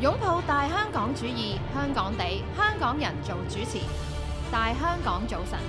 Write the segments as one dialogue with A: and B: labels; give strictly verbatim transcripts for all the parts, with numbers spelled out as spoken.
A: 擁抱大香港主義，香港地，香港人做主持。大香港早晨，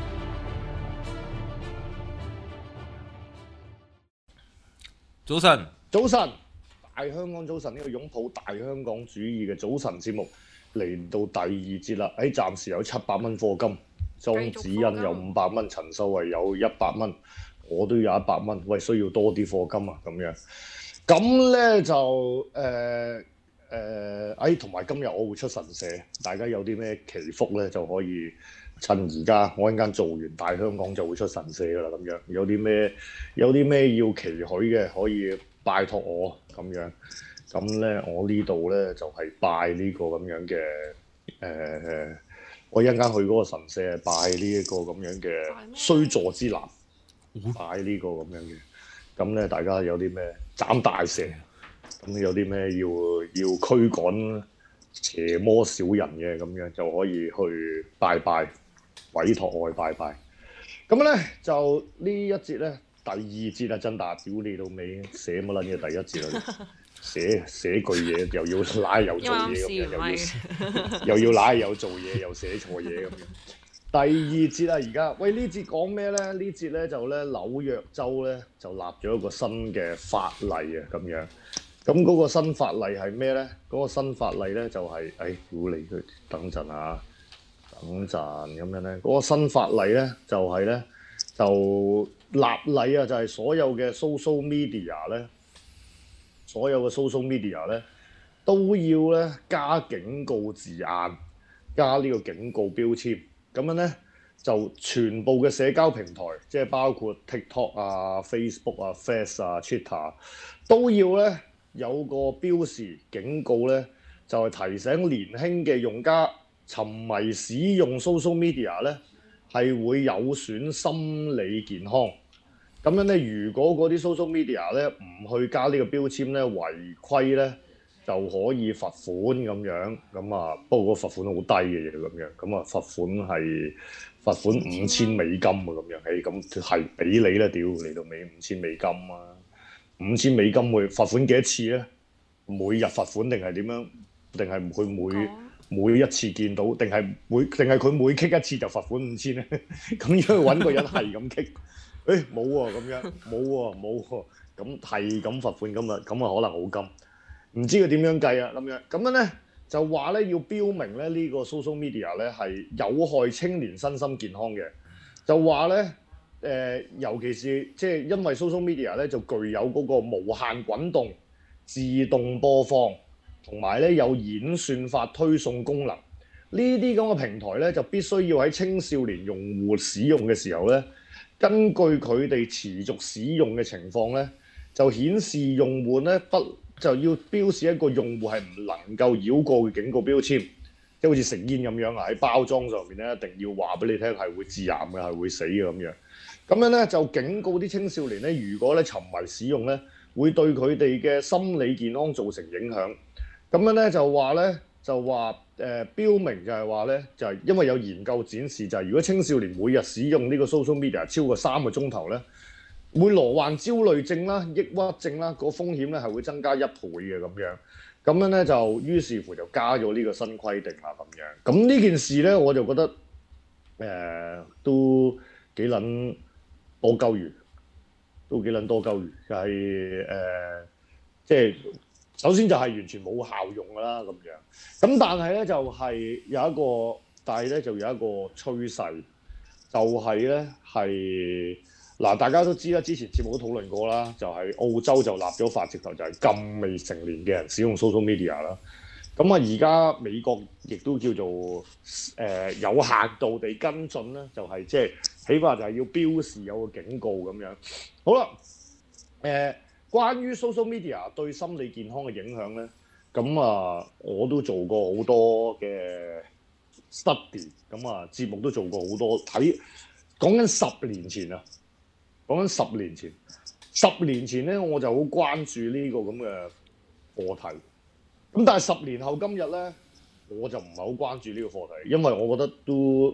B: 早晨，
C: 早晨，大香港早晨呢個擁抱大香港主義嘅早晨節目嚟到第二節啦。喺暫時有七百蚊課金，莊子欣有五百蚊，陳秀慧有一百蚊，我都有一百蚊。喂，需要多啲課金啊，咁樣。咁咧就誒誒，哎，同埋今日我會出神社，大家有啲咩祈福咧就可以趁而家，我一陣間做完大香港就會出神社噶啦，咁樣有啲咩有啲咩要期許嘅可以拜託我咁樣。咁咧我呢度咧就係、是、拜呢個咁樣嘅誒、呃，我一陣間去嗰個神社拜呢一個咁樣嘅須佐之男，拜呢個咁樣嘅。咁咧大家有啲咩斬大蛇，咁有啲咩要要驅趕邪魔小人嘅咁樣就可以去拜拜，委託我去拜拜。咁咧就呢一節咧第二節啊，真大屌你到尾寫乜撚嘢第一節啦，寫寫句嘢又要賴又做嘢咁樣，又要又要賴又做嘢又寫錯嘢咁樣。第二節啊，而家喂呢節講咩咧？呢節咧就咧紐約州咧就立咗一個新嘅法例啊，咁樣。咁嗰個新法例係咩咧？嗰、嗰個新法例咧就係、是，誒屌你佢等陣啊，等陣咁樣咧。嗰、嗰個新法例咧就係、是、咧就立例啊，就係所有嘅 social media 咧，所有嘅 social media 咧都要咧加警告字眼，加呢個警告標籤。咁樣咧就全部嘅社交平台，即係包括 TikTok 啊、Facebook 啊、Face 啊、Twitter 都要咧有個標示警告咧，就係、是、提醒年輕嘅用家沉迷使用 social media 咧係會有損心理健康。咁樣咧，如果嗰啲 social media 咧唔去加呢個標籤咧，違規咧就可以罰款咁樣。咁啊，不過個罰款好低嘅嘢咁樣。咁啊，罰款係罰款五千美金啊咁樣。誒，咁係俾你啦，屌嚟到尾五千美金啊！五千美金會罰款幾多次咧？每日罰款定係點樣？定係佢每、哦、每一次見到，定係每定係佢每kick一次就罰款五千咧？咁樣揾個人係咁kick。誒冇喎，咁樣冇喎，冇喎，咁係咁罰款，咁啊咁啊可能好金，唔知佢點樣計啊咁樣，咁樣咧就話咧要標明咧呢個 social media 咧係有害青年身心健康嘅，就話咧誒，尤其是即係因為 social media 咧就具有嗰個無限滾動、自動播放同埋咧有演算法推送功能，呢啲咁嘅平台咧就必須要喺青少年用戶使用嘅時候咧，根據佢哋持續使用嘅情況咧，就顯示用戶咧不就要標示一個用戶係唔能夠繞過嘅警告標籤，即係好似食煙咁樣啊，喺包裝上面咧一定要話俾你聽係會致癌嘅，係會死嘅咁樣。咁樣咧就警告啲青少年咧，如果咧沉迷使用咧，會對佢哋嘅心理健康造成影響。咁樣咧就話咧就話。誒、呃、標明就係話咧，就係、是、因為有研究展示，就係如果青少年每日使用呢個 social media 超過三個鐘頭咧，會罹患焦慮症啦、抑鬱症啦，個風險咧係會增加一倍嘅咁樣。咁樣咧就於是乎就加咗呢個新規定啦咁樣。咁呢件事咧我就覺得誒、呃、都幾撚多鳩餘，都幾撚多鳩餘，就係、是、誒、呃、即係。首先就係完全冇效用㗎啦咁樣，咁但係咧就係有一個，但係咧就有一個趨勢，就係咧係嗱大家都知啦，之前節目都討論過啦，就係、是、澳洲就立咗法，直頭就係禁未成年嘅人使用 social media 啦。咁啊而家美國亦都叫做誒、呃、有限度地跟進啦，就係即係起碼就係要標示有個警告咁樣。好啦，誒、呃。關於 social media 對心理健康嘅影響咧，咁啊我都做過好多嘅 study，咁啊節目都做過好多睇，講緊十年前啊，講緊十年前，十年前咧我就好關注呢個咁嘅課題，咁但係十年後今日咧，我就唔係好關注呢個課題，因為我覺得都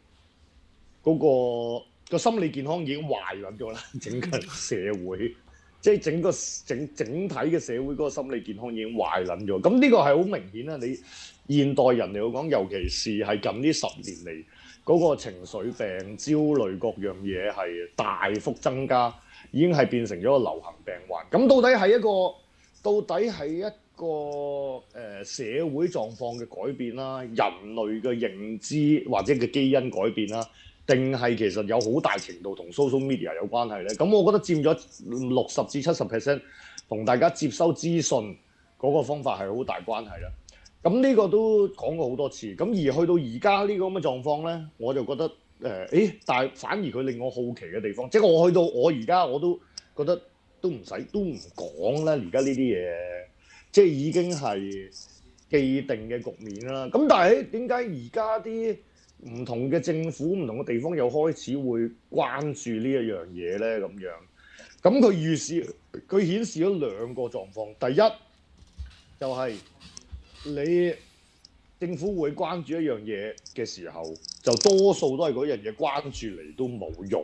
C: 嗰、嗰個個心理健康已經壞咗啦，整個社會。 即係整個整整體嘅社會嗰個心理健康已經壞撚咗。咁呢個係好明顯啦。你現代人嚟講，尤其是係近呢十年嚟嗰個情緒病、焦慮各樣嘢係大幅增加，已經係變成咗個流行病患。咁到底係一個到底係一個誒、呃、社會狀況嘅改變啦，人類嘅認知或者嘅基因改變啦，定係其實有好大程度同 social media 有關係咧？咁我覺得佔咗六十至七十 percent 同大家接收資訊嗰個方法係好大關係啦。咁呢個都講過好多次。咁而去到而家呢個咁嘅狀況咧，我就覺得誒，誒、呃，但係反而佢令我好奇嘅地方，即係我去到我而家我都覺得都唔使都唔講啦。而家呢啲嘢即係已經係既定嘅局面啦。咁但係點解而家啲唔同嘅政府、唔同嘅地方又開始會關注呢一樣嘢咧？咁樣咁佢預示佢顯示咗兩個狀況。第一就係、是、你政府會關注一樣嘢嘅時候，就多數都係嗰樣嘢關注嚟都冇用，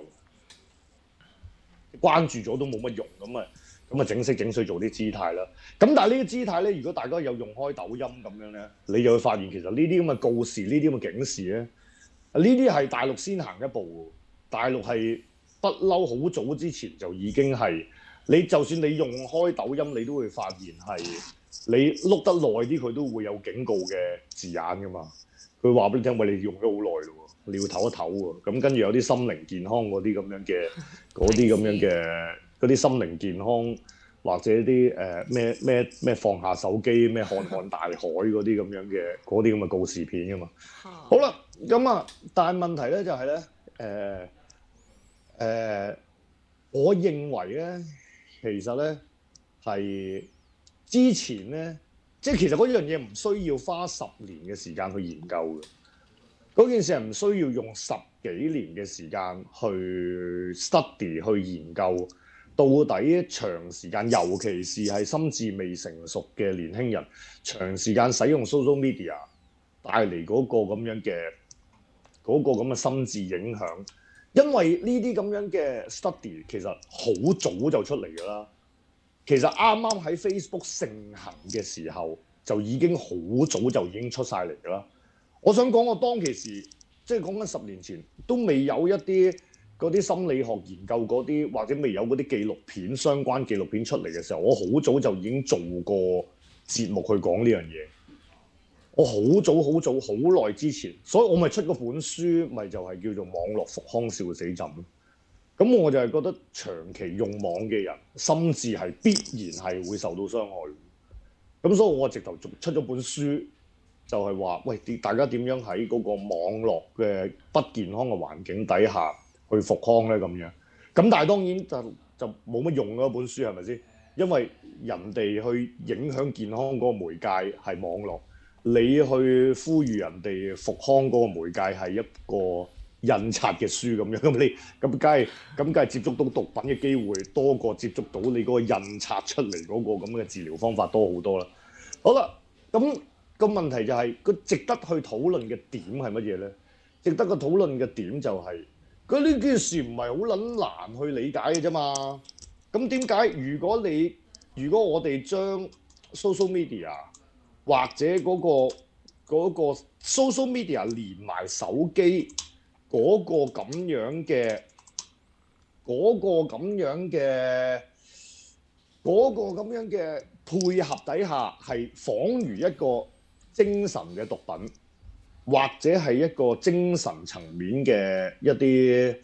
C: 關注咗都冇乜用咁啊！咁啊，整色整水做啲姿態啦。咁但係呢啲姿態咧，如果大家有用開抖音咁樣咧，你就會發現其實呢啲咁嘅告示、呢啲咁嘅警示咧，呢啲係大陸先行一步。大陸係不嬲好早之前就已經係，你就算你用開抖音，你都會發現係你碌得耐啲，佢都會有警告嘅字眼噶嘛。佢話俾你聽，喂，你用咗好耐咯，你要唞一唞喎。咁跟住有啲心靈健康嗰啲咁樣嘅，嗰啲咁樣嘅。嗰啲心靈健康或者啲誒咩咩咩放下手機咩看看大海嗰啲咁樣嘅嗰啲咁嘅告示片㗎嘛。好啦，咁啊，但係問題咧就係咧誒誒，我認為咧其實咧係之前咧，即係其實嗰樣嘢唔需要花十年嘅時間去研究嘅，嗰件事係唔需要用十幾年嘅時間去 study 去研究。到底長時間，尤其是係心智未成熟嘅年輕人，長時間使用 social media 帶嚟嗰個咁樣嘅嗰個咁嘅心智影響，因為呢啲咁樣嘅 study 其實好早就出嚟㗎啦。其實啱啱喺 Facebook 盛行嘅時候，就已經好早就已經出晒嚟㗎啦。我想講我當其時，即係講緊十年前，都未有一啲嗰啲心理學研究嗰啲，或者未有嗰啲紀錄片相關紀錄片出嚟嘅時候，我好早就已經做過節目去講呢樣嘢。我好早好早好耐之前，所以我咪出嗰本書，咪就係叫做《網絡復康笑死朕》。咁我就係覺得長期用網嘅人，心智係必然係會受到傷害。咁所以我直頭出咗本書，就係話：喂，大家點樣喺嗰個網絡嘅不健康嘅環境底下去復康咧？咁樣，咁但係當然就就冇乜用嗰本書係咪先？因為人哋去影響健康嗰個媒介係網絡，你去呼籲人哋復康嗰個媒介係一個印刷嘅書咁樣，咁你咁梗係咁梗係接觸到毒品嘅機會多過接觸到你嗰個印刷出嚟嗰個咁嘅治療方法多好多啦。好啦，咁個問題就係個值得去討論嘅點係乜嘢咧？值得個討論嘅點就係佢呢件事唔係好撚難去理解嘅啫嘛。咁點解如果你如果我哋將 social media 或者嗰個嗰個 social media 連埋手機嗰個咁樣嘅嗰個咁樣嘅嗰個咁樣嘅配合底下，係仿如一個精神嘅毒品，或者係一個精神層面嘅一啲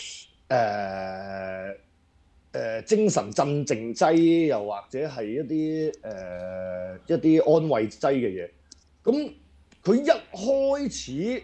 C: 誒誒精神鎮靜劑，又或者係一啲誒、呃、一啲安慰劑嘅嘢。咁佢一開始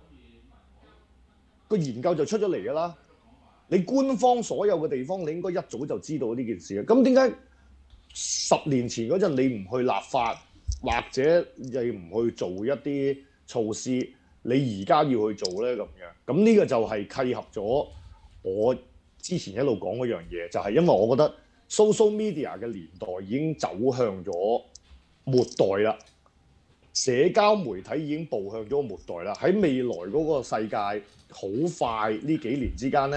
C: 個研究就出咗嚟㗎啦。你官方所有嘅地方，你應該一早就知道呢件事嘅。咁點解十年前嗰陣你唔去立法，或者你唔去做一啲措施，你而家要去做咧？咁樣，咁呢個就係契合咗我之前一路講嗰樣嘢，就係因為我覺得 social media 嘅年代已經走向咗末代啦，社交媒體已經步向咗末代啦。喺未來嗰個世界，好快呢幾年之間咧，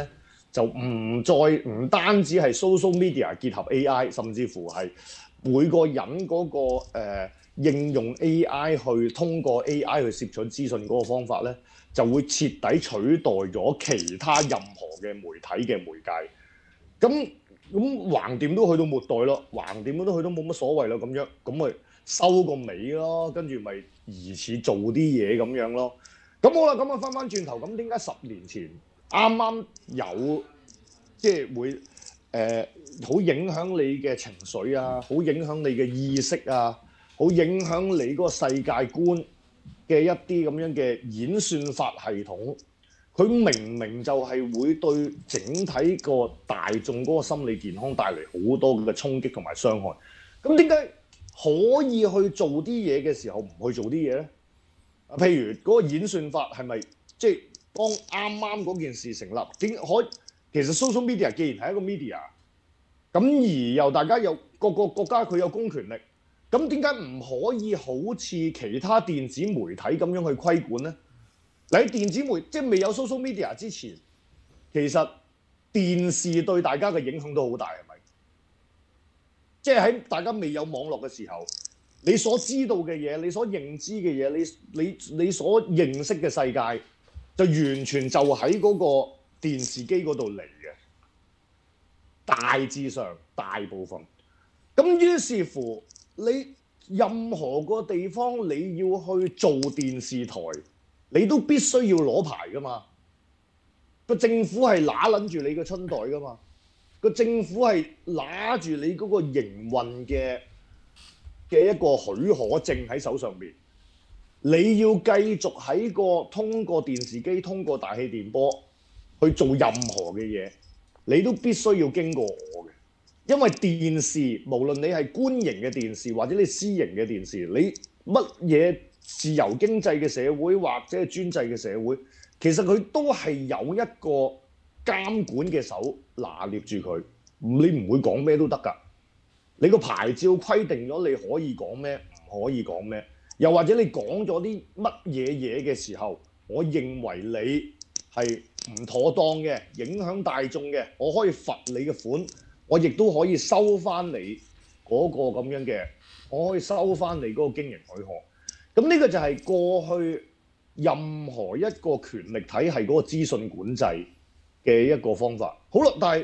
C: 就唔再唔單止係 social media 結合 A I， 甚至乎係每個人嗰、那個、呃、應用 A I 去通過 A I 去攝取資訊嗰個方法咧，就會徹底取代咗其他任何嘅媒體嘅媒介。咁咁橫掂都去到末代咯，橫掂都去到冇乜所謂咯，咁樣咁咪收個尾咯，跟住咪疑似做啲嘢咁樣咯。咁好啦，咁啊翻翻轉頭，咁點解十年前啱啱有即係會誒好、呃、影響你嘅情緒啊，好影響你嘅意識啊，好影響你嗰個世界觀嘅一啲咁樣嘅演算法系統，佢明明就係會對整體個大眾嗰個心理健康帶嚟好多嘅衝擊同埋傷害。咁點解可以去做啲嘢嘅時候唔去做啲嘢咧？譬如嗰個演算法係咪即係當啱啱嗰件事成立？點可其實 social media 既然係一個 media， 咁而又大家有各個國家佢有公權力，咁點解唔可以好似其他電子媒體咁樣去規管咧？喺電子媒即係未有 social media 之前，其實電視對大家嘅影響都好大，係咪？即係喺大家未有網絡嘅時候。你所知道嘅嘢，你所認知嘅嘢，你你你所認識嘅世界，就完全就喺嗰個電視機嗰度嚟嘅，大致上大部分。咁於是乎，你任何個地方你要去做電視台，你都必須要攞牌噶嘛。個政府係揦撚住你個春袋噶嘛，個政府係揦住你嗰個營運嘅。嘅一個許可證喺手上邊，你要繼續喺個通過電視機、通過大氣電波去做任何嘅嘢，你都必須要經過我嘅。因為電視無論你係官營嘅電視或者你私營嘅電視，你乜嘢自由經濟嘅社會或者係專制嘅社會，其實佢都係有一個監管嘅手拿捏住佢，你唔會講咩都得㗎。你個牌照規定咗你可以講咩，唔可以講咩，又或者你講咗啲乜嘢嘢嘅時候，我認為你係唔妥當嘅，影響大眾嘅，我可以罰你嘅款，我亦都可以收翻你嗰個咁樣嘅，我可以收翻你嗰個經營許可。咁呢個就係過去任何一個權力體系嗰個資訊管制嘅一個方法。好啦，但係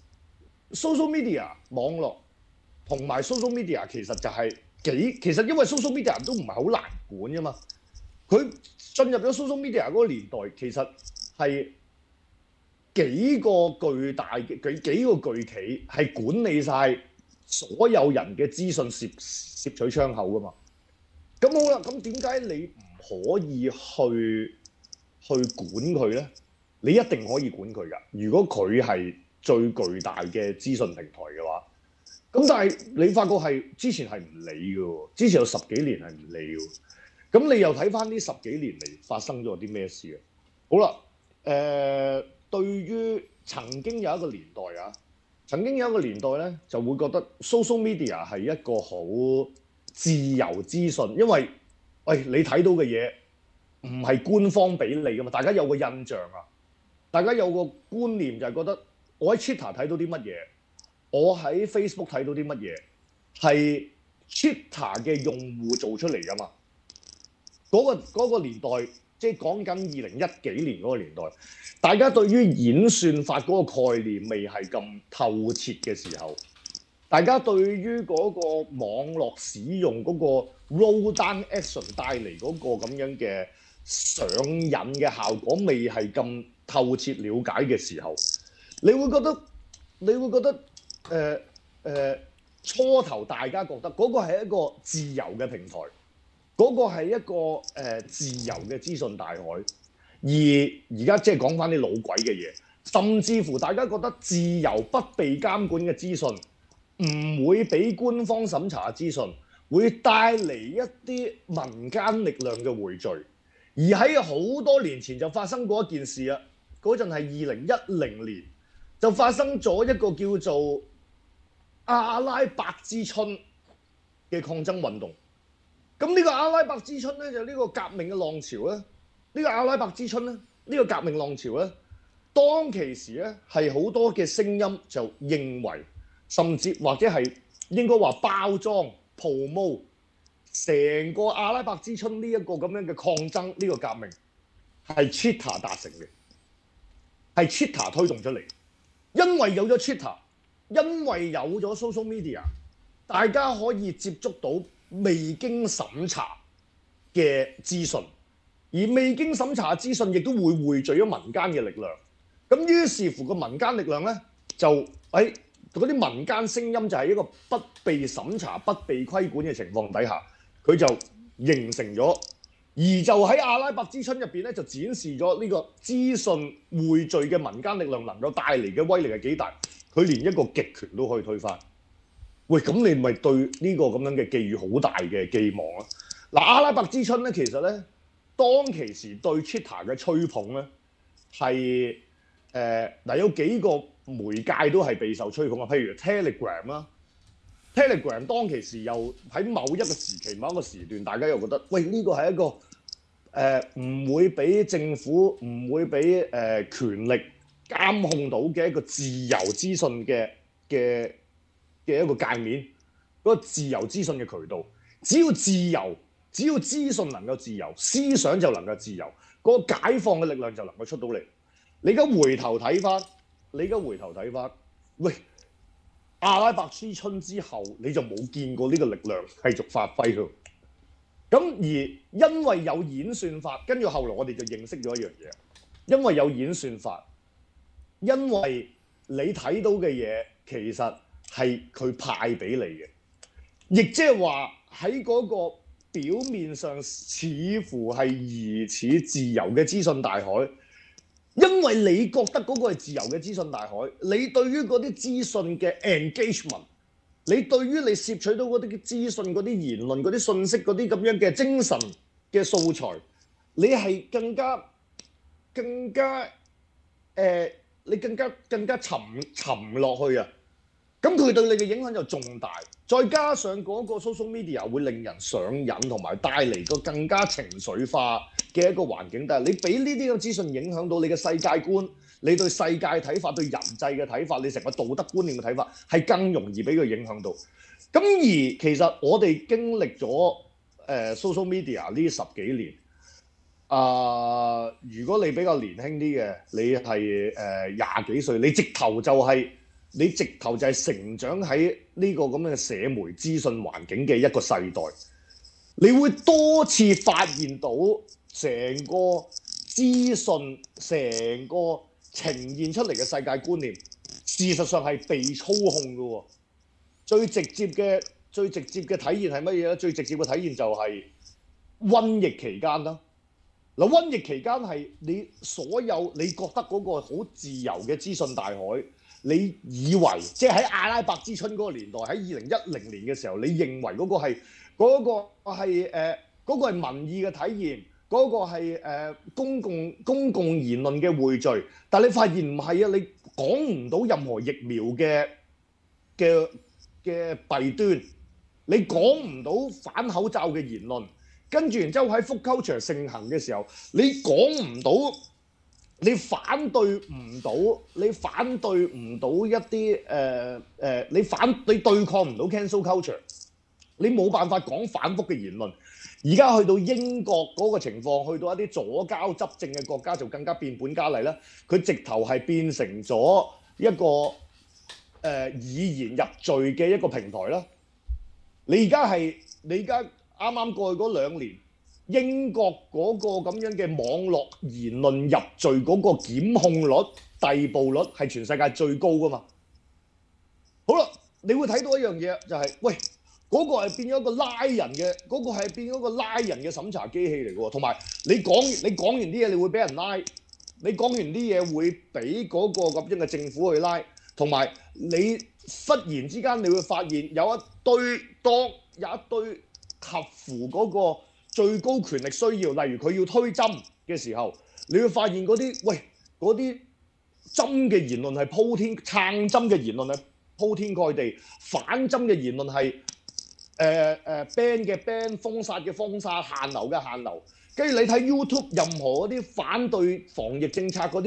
C: social media 網絡。同埋 social media 其實就係幾，其實因為 social media 都唔係好難管㗎嘛。佢進入咗 social media 嗰個年代，其實係幾個巨大嘅幾幾個巨企係管理晒所有人嘅資訊攝攝取窗口㗎嘛。咁好啦，咁點解你唔可以去去管佢咧？你一定可以管佢㗎。如果佢係最巨大嘅資訊平台嘅話。咁但係你發覺係之前係唔理嘅喎，之前有十幾年係唔理嘅。咁你又睇翻呢十幾年嚟發生咗啲咩事啊？好啦，誒、呃，對於曾經有一個年代啊，曾經有一個年代咧，就會覺得 social media 係一個好自由資訊，因為喂你睇到嘅嘢唔係官方俾你㗎嘛，大家有個印象啊，大家有個觀念就係覺得我喺 Twitter 睇到啲乜嘢。我喺 Facebook 睇到啲乜嘢係 Twitter 嘅用戶做出嚟㗎嘛？嗰個嗰個年代，即係講緊二零一幾年嗰個年代，大家對於演算法嗰個概念未係咁透徹嘅時候，大家對於嗰個網絡使用嗰個 roll down action 帶嚟嗰個咁樣嘅上癮嘅效果未係咁透徹了解嘅時候，你會覺得你會覺得。誒、呃、誒、呃，初頭大家覺得嗰個係一個自由嘅平台，嗰、那個係一個誒、呃、自由嘅資訊大海。而而家即係講翻啲老鬼嘅嘢，甚至乎大家覺得自由不被監管嘅資訊，唔會俾官方審查嘅資訊，會帶嚟一啲民間力量嘅匯聚。而喺好多年前就發生過一件事啊，嗰陣係二零一零年就發生咗一個叫做阿拉伯之春嘅抗爭運動。咁呢個阿拉伯之春咧，就呢個革命嘅浪潮咧，呢個阿拉伯之春咧，呢個革命浪潮咧， 當其時咧係好多嘅聲音就認為，甚至或者係應該話包裝 promote 成個阿拉伯之春呢一個咁樣嘅抗爭呢、呢個革命係 Twitter 達成嘅，係 Twitter 推動出嚟，因為有咗 Twitter， 因為有咗 social media， 大家可以接觸到未經審查嘅資訊，而未經審查嘅資訊亦都會匯聚咗民間嘅力量。咁於是乎個民間力量咧就喺嗰啲民間聲音就係一個不被審查、不被規管嘅情況底下，佢就形成咗，而就喺阿拉伯之春入邊咧就展示咗呢個資訊匯聚嘅民間力量能夠帶嚟嘅威力係幾大，佢連一個極權都可以推翻。喂，咁你咪對呢個咁樣嘅寄予好大嘅寄望啊！嗱，阿拉伯之春咧，其實咧當其時對 Twitter 嘅吹捧咧係誒嗱有幾個媒介都係備受吹捧啊，譬如 Telegram 啦 ，Telegram 當其時又喺某一個時期、某一個時段，大家又覺得喂呢個係一個誒唔會俾政府、唔會俾誒權力監控到嘅一個自由資訊嘅嘅嘅一個界面，嗰個自由資訊嘅渠道，只要自由，只要資訊能夠自由，思想就能夠自由，嗰個解放嘅力量就能夠出到嚟。你而家回頭睇翻，你而家回頭睇翻，喂，阿拉伯之春之後，你就冇見過呢個力量繼續發揮咯。咁而因為有演算法，跟住後來我哋就認識咗一樣嘢，因為有演算法，因為你睇到嘅嘢其實係佢派俾你嘅，亦即係話喺嗰個表面上似乎係疑似自由嘅資訊大海。因為你覺得嗰個係自由嘅資訊大海，你對於嗰啲資訊嘅 engagement， 你對於你攝取到嗰啲資訊、嗰啲言論、嗰啲信息、嗰啲咁樣嘅精神嘅素材，你係更加更加誒、呃，你更加更加沉沉落去啊！咁佢對你嘅影響就重大，再加上嗰個 social media 會令人上癮，同埋帶嚟個更加情緒化嘅一個環境。但係你俾呢啲嘅資訊影響到你嘅世界觀，你對世界睇法、對人際嘅睇法、你成個道德觀念嘅睇法，係更容易俾佢影響到。咁而其實我哋經歷咗誒、呃、social media 呢十幾年，啊、呃，如果你比較年輕啲嘅，你係誒廿幾歲，你直頭就係、是。你直頭就係成長喺呢個咁嘅社媒資訊環境嘅一個世代，你會多次發現到成個資訊、成個呈現出嚟嘅世界觀念，事實上係被操控嘅喎。最直接嘅、最直接嘅體現係乜嘢咧？最直接嘅體現就係瘟疫期間啦。嗱，瘟疫期間係你所有你覺得嗰個好自由嘅資訊大海。你以為即係喺阿拉伯之春嗰個年代，喺二零一零年嘅時候，你認為嗰個係嗰個係誒嗰個係民意嘅體現，嗰個係誒公共公共言論嘅匯聚，但係你發現唔係啊！你講唔到任何疫苗嘅嘅嘅弊端，你講唔到反口罩嘅言論，跟住然之後喺 food culture 盛行嘅時候，你講唔到。你反對唔到，你反對唔到一啲誒誒，你反你對抗唔到 cancel culture， 你冇辦法講反覆嘅言論。而家去到英國嗰個情況，去到一啲左膠執政嘅國家就更加變本加厲啦。佢直頭係變成咗一個誒、呃、以言入罪嘅一個平台啦。你而家係你而家啱啱過去嗰兩年。英國嗰個咁樣嘅網絡言論入罪嗰個檢控率、逮捕率係全世界最高噶嘛？好啦，你會睇到一樣嘢就係、是，喂，嗰、那個係變咗一個拉人嘅，嗰、那個係變咗一個拉人嘅審查機器嚟嘅喎。同埋你講你講完啲嘢，你會俾人拉；你講完啲嘢會俾嗰個咁樣嘅政府去拉。同埋你忽然之間，你會發現有一堆當有一堆合乎嗰、那個。最高權力需要，例如佢要推針嘅時候，你會發現嗰啲喂嗰啲針嘅言論係鋪天，撐針嘅言論係鋪天蓋地，反針嘅言論係誒誒 ban 嘅 ban，封殺嘅封殺，限流嘅限流。跟住你睇 YouTube 任何嗰啲反對防疫政策嗰啲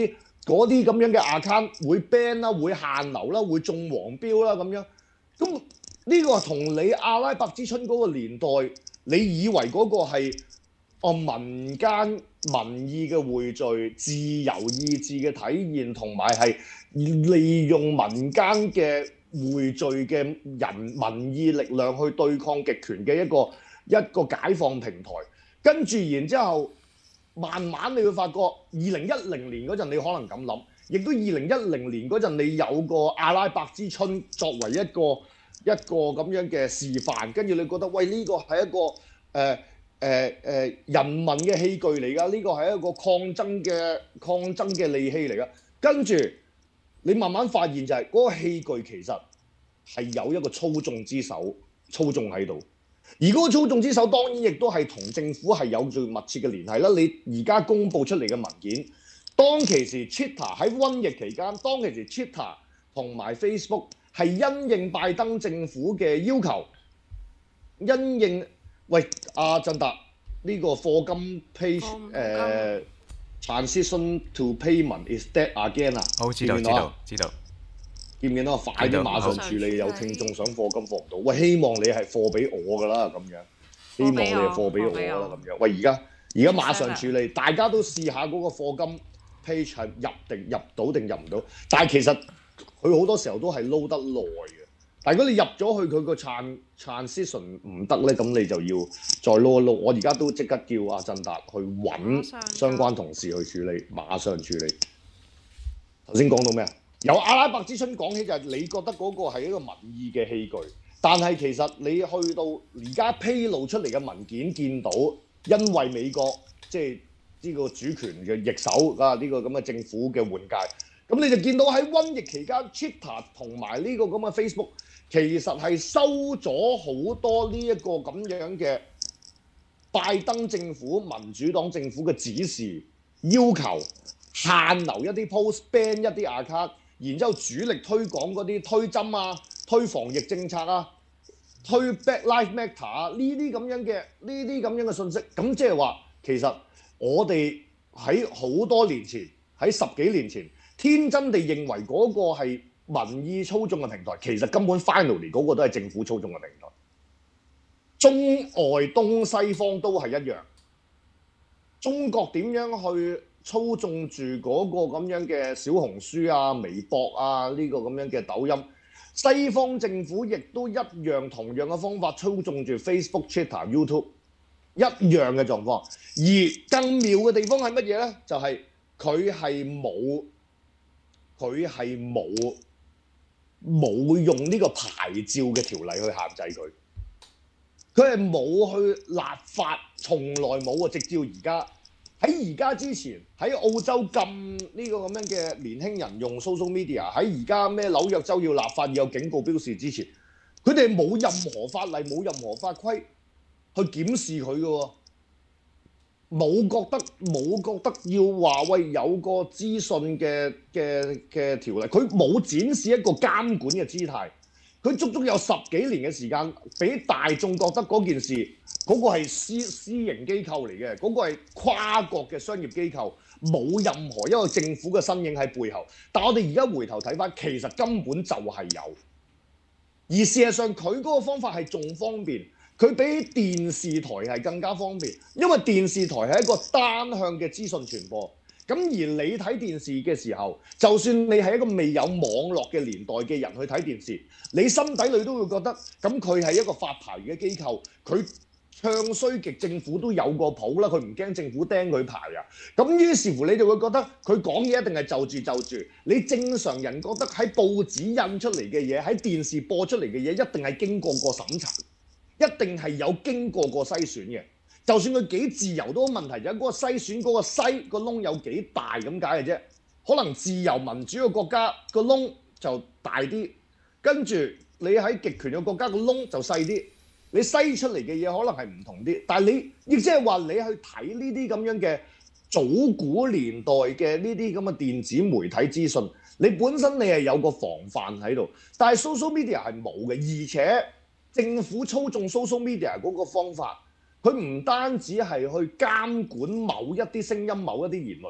C: 嗰啲咁樣嘅 account 會 ban 啦，會限流啦，會中黃標啦咁樣。咁呢個同你阿拉伯之春嗰個年代，你以為嗰個係哦民間民意嘅匯聚、自由意志嘅體現，同埋係利用民間嘅匯聚嘅人民意力量去對抗極權嘅一個一個解放平台。跟住然之後，慢慢你會發覺，二零一零年嗰陣你可能咁諗，亦都二零一零年嗰陣你有個阿拉伯之春作為一個一個咁樣嘅示範，跟住你覺得喂呢個係一個誒誒誒人民嘅器具嚟㗎，呢個係一個抗爭嘅抗爭嘅利器嚟㗎。跟住你慢慢發現就係嗰個器具其實係有一個操縱之手操縱喺度。而嗰個操縱之手當然亦都係同政府係有最密切嘅聯繫啦。你而家公佈出嚟嘅文件，當其時 Twitter 喺瘟疫期間，當其時 Twitter 同埋 Facebook 係因應拜登政府嘅要求，因應喂阿振達呢個課金 page 誒、呃、transition to payment is dead again 啊！
D: 好，知道知道知道。
C: 見唔見到？快啲馬上處理！有聽眾想課金課唔到，喂，希望你係課俾我㗎啦咁樣，希望你係課俾我㗎啦咁樣。喂，而家而家馬上處理，大家都試下嗰個課金 page 係入定入到定入唔到。但係其實佢好多時候都係撈得耐嘅。但係如果你入咗去佢個 transition 唔得咧，咁你就要再撈一撈。我而家都即刻叫阿振達去揾相關同事去處理，馬上處理。頭先講到咩啊？由阿拉伯之春講起就係你覺得嗰個係一個民意嘅器具，但係其實你去到而家披露出嚟嘅文件見到，因為美國即係呢個主權嘅易手啊，呢個咁嘅政府嘅換屆，咁你就見到喺瘟疫期間 Twitter 同埋呢個咁嘅 Facebook 其實係收咗好多呢一個咁樣嘅拜登政府、民主黨政府嘅指示，要求限流一啲 post、ban 一啲 account。然之後主力推廣嗰啲推針啊、推防疫政策啊、推 Black Lives Matter 啊呢啲咁樣嘅呢啲咁樣嘅信息，咁即係話其實我哋喺好多年前，喺十幾年前，天真地認為嗰個係民意操縱嘅平台，其實根本 finally 嗰個都係政府操縱嘅平台。中外東西方都係一樣，中國點樣去操縱住嗰個咁樣嘅小紅書啊、微博啊呢個咁樣嘅抖音，西方政府亦都一樣同樣嘅方法操縱住 Facebook、Twitter、YouTube 一樣嘅狀況。而更妙嘅地方係乜嘢呢？就係佢係冇佢係冇冇用呢個牌照嘅條例去限制佢，佢係冇去立法，從來冇啊！直至而家。喺而家之前，喺澳洲禁呢個咁樣嘅年輕人用 social media， 喺而家咩紐約州要立法要有警告標示之前，佢哋冇任何法例、冇任何法規去檢視佢嘅喎，冇覺得冇覺得要話喂有個資訊嘅嘅嘅條例，佢冇展示一個監管嘅姿態。佢足足有十幾年嘅時間，俾大眾覺得嗰件事嗰、嗰個係私私營機構嚟嘅，嗰、嗰個係跨國嘅商業機構，冇任何一個政府嘅身影喺背後。但我哋而家回頭睇翻，其實根本就係有。而事實上，佢嗰個方法係仲方便，佢比電視台係更加方便，因為電視台係一個單向嘅資訊傳播。咁而你睇電視嘅時候，就算你係一個未有網絡嘅年代嘅人去睇電視，你心底裏都會覺得，咁佢係一個發牌嘅機構，佢唱衰極政府都有個譜啦，佢唔驚政府釘佢牌啊。咁於是乎你就會覺得佢講嘢一定係就住就住。你正常人覺得喺報紙印出嚟嘅嘢，喺電視播出嚟嘅嘢，一定係經過過審查，一定係有經過過篩選嘅。就算佢幾自由都冇問題，就係嗰個篩選嗰個篩個窿有幾大咁解嘅啫。可能自由民主嘅國家個窿就大啲，跟住你喺極權嘅國家個窿就細啲。你篩出嚟嘅嘢可能係唔同啲，但係你亦即係話你去睇呢啲咁樣嘅早古年代嘅呢啲咁嘅電子媒體資訊，你本身你係有個防範喺度，但係 social media 係冇嘅，而且政府操縱 social media 嗰個方法。佢唔單止係去監管某一啲聲音、某一啲言論，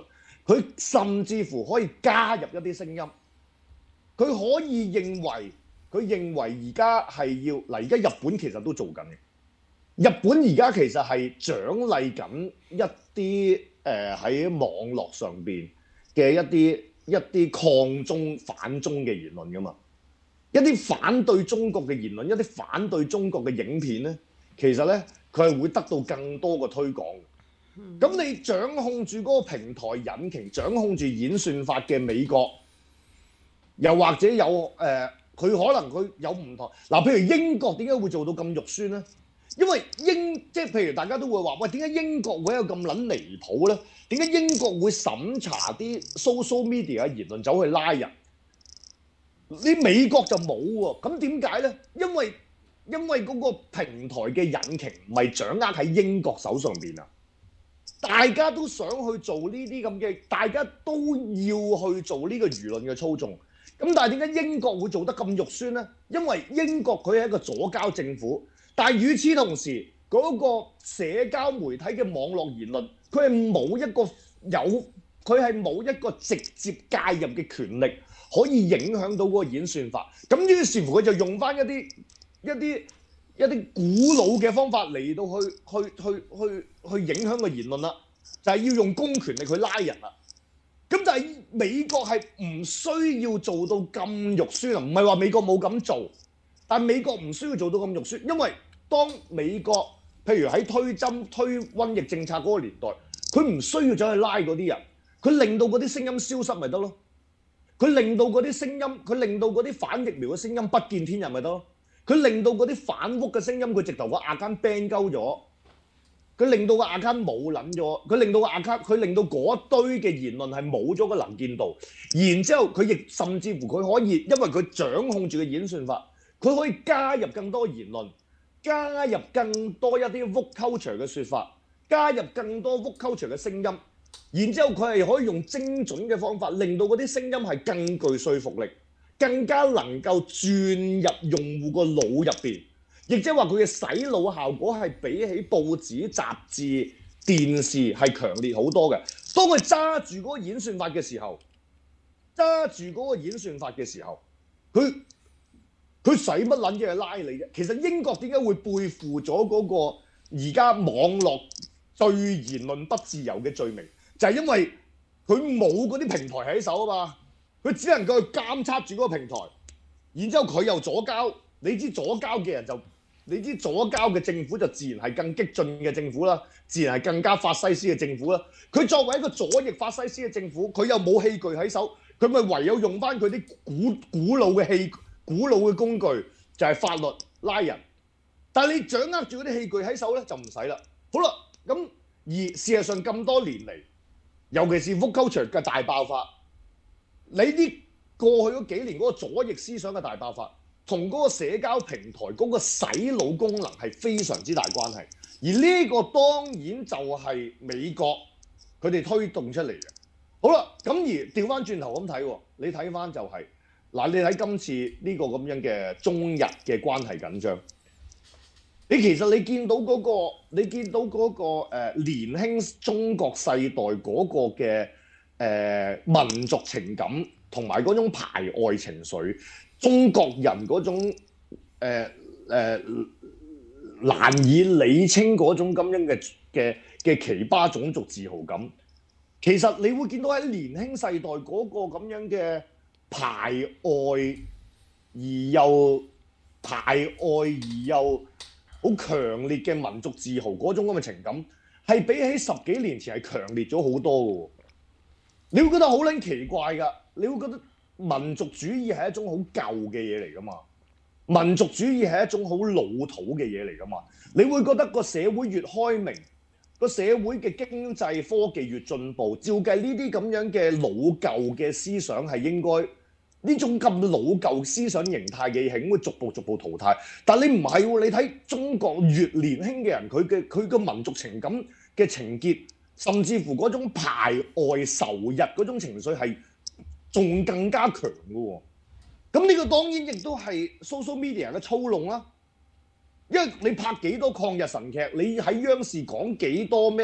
C: 佢甚至乎可以加入一啲聲音，佢可以認為佢認為而家係要嗱，而家日本其實都做緊嘅。日本而家其實係獎勵緊一啲誒喺網絡上邊嘅一啲一啲抗中反中嘅言論㗎嘛，一啲反對中國嘅言論，一啲反對中國嘅影片咧，其實咧佢係會得到更多嘅推廣。咁你掌控住嗰個平台引擎，掌控住演算法嘅美國，又或者有誒，佢、呃、可能佢有唔同嗱，譬如英國點解會做到咁肉酸咧？因為英即係譬如大家都會話，喂，點解英國會有咁撚離譜咧？點解英國會審查啲 social media 嘅言論走去拉人？你美國就冇喎，咁點解咧？因為因為嗰個平台嘅引擎唔係掌握喺英國手上邊啊！大家都想去做呢啲咁嘅，大家都要去做呢個輿論嘅操縱。咁但係點解英國會做得咁肉酸咧？因為英國佢係一個左膠政府，但係與此同時，嗰個社交媒體嘅網絡言論，佢係冇一個有，佢係冇一個直接介入嘅權力，可以影響到嗰個演算法。咁於是乎佢就用翻一啲一啲一啲古老嘅方法嚟到去去去去去影響個言論啦，就係要用公權力去拉人啦。咁但係美國係唔需要做到咁肉酸啊，唔係話美國冇咁做，但係美國唔需要做到咁肉酸，因為當美國譬如喺推針推瘟疫政策嗰個年代，佢唔需要走去拉嗰啲人，佢令到嗰啲聲音消失咪得咯，佢令到嗰啲聲音，佢令到嗰啲反疫苗嘅聲音不見天日咪得咯。佢令到嗰啲反屋嘅聲音，佢直頭個 account ban 鳩咗，佢令到個 account 冇撚咗，佢令到個 account，佢令到嗰一堆嘅言論係冇咗個能見度，然之後佢亦甚至乎佢可以，因為佢掌控住個演算法，佢可以加入更多言論，加入更多一啲 woke culture 嘅説法，加入更多 woke culture 嘅聲音，然之後佢係可以用精準嘅方法，令到嗰啲聲音係更具說服力。更加能夠轉入用戶個腦入邊，亦即係話佢嘅洗腦效果係比起報紙、雜誌、電視係強烈好多嘅。當佢揸住嗰個演算法嘅時候，揸住嗰個演算法嘅時候，佢佢使乜撚嘢去拉你啫？其實英國點解會背負咗嗰個而家網絡最言論不自由嘅罪名？就係因為佢冇嗰啲平台喺手啊嘛。佢只能夠去監測住嗰個平台，然之後佢又左膠，你知左膠嘅人就，你知左膠嘅政府就自然係更激進嘅政府啦，自然係更加法西斯嘅政府啦。佢作為一個左翼法西斯嘅政府，佢又冇器具喺手，佢咪唯有用翻佢啲古古老嘅器、古老嘅工具，就係法律拉人。但係你掌握住嗰啲器具喺手咧，就唔使啦。好啦，咁而事實上咁多年嚟，尤其是 woke culture 嘅大爆發。你啲過去嗰幾年嗰個左翼思想嘅大爆發，同嗰個社交平台嗰個洗腦功能係非常之大關係。而呢個當然就係美國佢哋推動出嚟嘅。好啦，咁而調翻轉頭咁睇喎，你睇翻就係、是、嗱，你睇今次呢個咁樣嘅中日嘅關係緊張，你其實你見到嗰、那個，你見到嗰、那個、呃、年輕中國世代嗰個嘅。誒、呃、民族情感同埋嗰種排外情緒，中國人嗰種誒誒、呃呃、難以理清嗰種咁樣嘅嘅嘅奇葩種族自豪感，其實你會見到喺年輕世代嗰個咁樣嘅排外而又排外而又好強烈嘅民族自豪嗰種咁嘅情感，係比起十幾年前係強烈咗好多嘅喎。你會覺得好撚奇怪㗎，你會覺得民族主義係一種好舊嘅嘢嚟㗎嘛？民族主義係一種好老土嘅嘢嚟㗎嘛？你會覺得個社會越開明，個社會嘅經濟科技越進步，照計呢啲咁樣嘅老舊嘅思想係應該呢種咁老舊思想形態嘅嘢係應該逐步逐步淘汰。但你唔係喎，你睇中國越年輕嘅人，佢嘅佢嘅民族情感嘅情結。甚至乎嗰種排外仇日嗰種情緒係仲更加強嘅喎，咁呢個當然亦都係 social media 嘅操弄啦。因為你拍幾多抗日神劇，你喺央視講幾多咩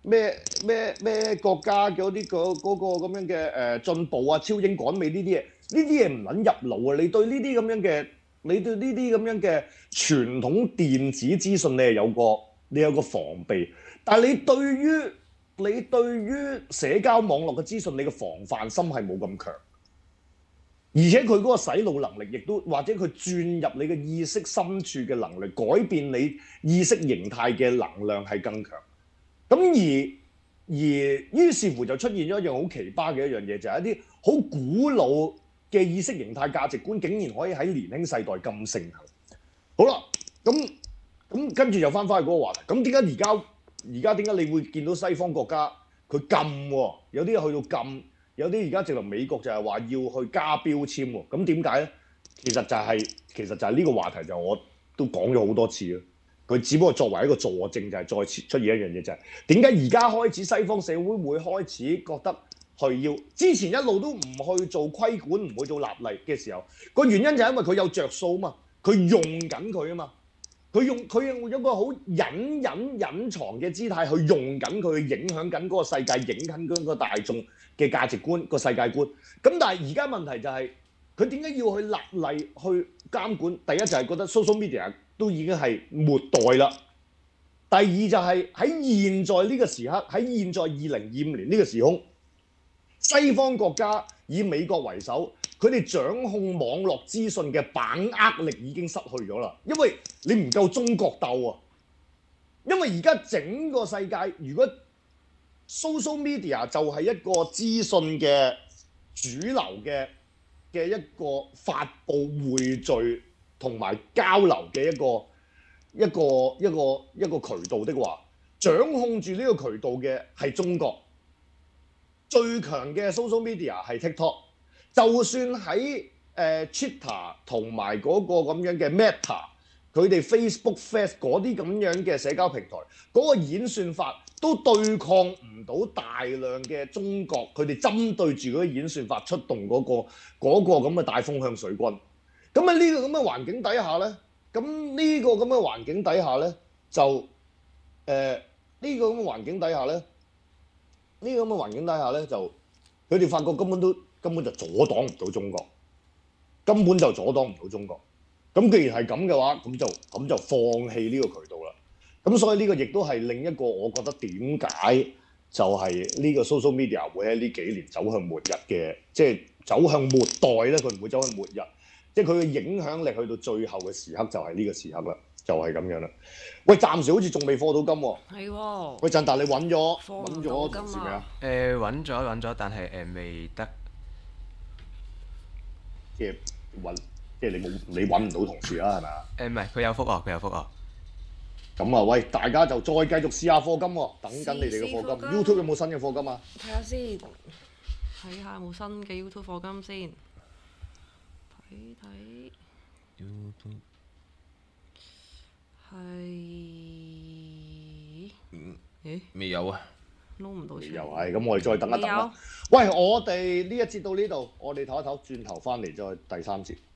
C: 咩咩咩國家嘅嗰啲嗰嗰個咁樣嘅誒進步啊、超英趕美呢啲嘢，呢啲嘢唔撚入腦啊！你對呢啲咁樣嘅，你對呢啲咁樣嘅傳統電子資訊，你係有個你有個防備，但係你對於你對於社交網絡嘅資訊，你嘅防範心係冇咁強，而且佢嗰個洗腦能力亦都或者佢轉入你嘅意識深處嘅能力，改變你意識形態嘅能量係更強。咁而而於是乎就出現咗一樣好奇葩嘅一樣嘢，就係、是、一啲好古老嘅意識形態價值觀，竟然可以喺年輕世代咁盛行。好啦，咁咁跟住又翻返去嗰個話題。咁點解而家而家點解你會見到西方國家佢禁喎？有啲去到禁，有啲而家直頭美國就係話要去加標籤喎。咁點解咧？其實就係、是、其實就係呢個話題就我都講咗好多次啦。佢只不過作為一個佐證，就係再次出現一樣嘢，就係點解而家開始西方社會會開始覺得係要之前一路都唔去做規管，唔去做立例嘅時候，個原因就係因為佢有着數啊嘛，佢用緊佢啊嘛，佢用佢用一個好隱隱隱藏嘅姿態去用緊佢，去影響緊嗰個世界，影響緊個大眾嘅價值觀、個世界觀。咁但係而家問題就係佢點解要去立例去監管？第一就係覺得 social media 都已經係末代啦。第二就係喺現在呢個時刻，喺現在二零二五年呢個時空，西方國家以美國為首，佢哋掌控網絡資訊嘅把握力已經失去咗啦。因為你唔夠中國鬥啊。因為而家整個世界，如果 social media 就係一個資訊嘅主流嘅嘅一個發布匯聚同埋交流嘅一個一個一個一個渠道的話，掌控住呢個渠道嘅係中國，最強嘅 social media 係 TikTok。就算喺誒、呃、Twitter 同埋嗰個咁樣嘅 Meta， 佢哋 Facebook、Face 嗰啲咁樣嘅社交平台，嗰、嗰個演算法都對抗唔到大量嘅中國，佢哋針對住嗰個演算法出動嗰、嗰個嗰、嗰個咁嘅大風向水軍。咁喺呢個咁嘅環境底下咧，咁呢個咁嘅環境底下咧，就誒呢、呃呢個咁嘅環境底下咧，呢、呢個咁嘅環境底下咧，就佢哋發覺根本都根本就阻擋唔到中國，根本就阻擋唔到中國。咁既然係咁嘅話，咁就咁就放棄呢個渠道啦。咁所以呢個亦都係另一個我覺得點解就係呢個 social media 會喺呢幾年走向末日嘅，即係走向末代咧，佢唔會走向末日。即係佢嘅影響力去到最後嘅時刻就係呢個時刻啦，就係、是、咁樣啦。喂，暫時好似仲未課到金喎。係喎。喂，陣但你揾咗揾咗同事未啊？
D: 誒揾咗揾咗，但係誒、呃、未得。
C: 即係揾，即係你冇你揾唔到同事啦，係咪啊？
D: 誒唔係，佢有覆我，佢有覆我。
C: 咁啊，喂，大家就再繼續試下課金喎，等緊你哋嘅課金。YouTube 有冇新嘅課金啊？
E: 睇下先，睇下有冇新嘅 YouTube 課金先。睇睇
B: YouTube
E: 係，
B: 嗯，
E: 咦？
B: 未有啊，
E: 撈唔到出嚟。
C: 又係，咁我哋再等一等
E: 未有
C: 啦。喂，我哋呢一節到呢度，我哋唞一唞，轉頭翻嚟再第三節。